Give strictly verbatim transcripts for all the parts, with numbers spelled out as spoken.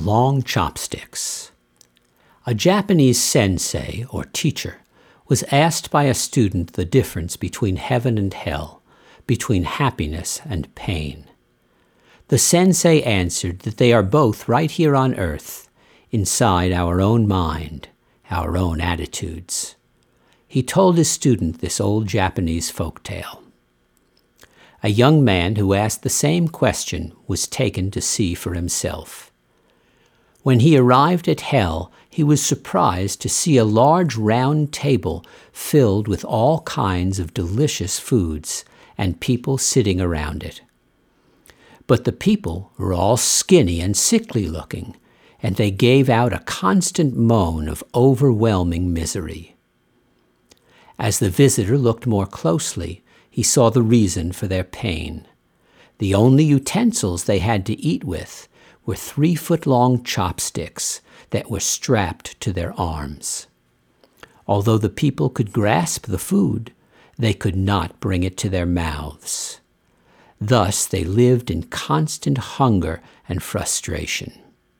long chopsticks. A Japanese sensei, or teacher, was asked by a student the difference between heaven and hell, between happiness and pain. The sensei answered that they are both right here on earth, inside our own mind, our own attitudes. He told his student this old Japanese folk tale. A young man who asked the same question was taken to see for himself. When he arrived at hell, he was surprised to see a large round table filled with all kinds of delicious foods and people sitting around it. But the people were all skinny and sickly looking, and they gave out a constant moan of overwhelming misery. As the visitor looked more closely, he saw the reason for their pain. The only utensils they had to eat with were three-foot-long chopsticks that were strapped to their arms. Although the people could grasp the food, they could not bring it to their mouths. Thus they lived in constant hunger and frustration.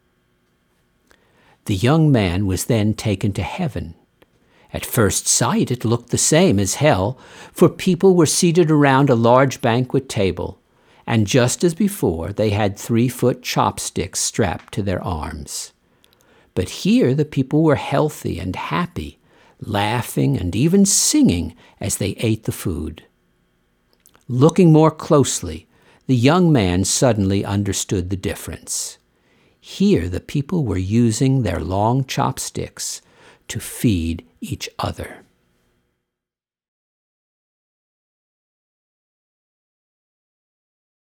The young man was then taken to heaven. At first sight it looked the same as hell, for people were seated around a large banquet table, and just as before they had three-foot chopsticks strapped to their arms. But here the people were healthy and happy, laughing and even singing as they ate the food. Looking more closely, the young man suddenly understood the difference. Here the people were using their long chopsticks to feed each other.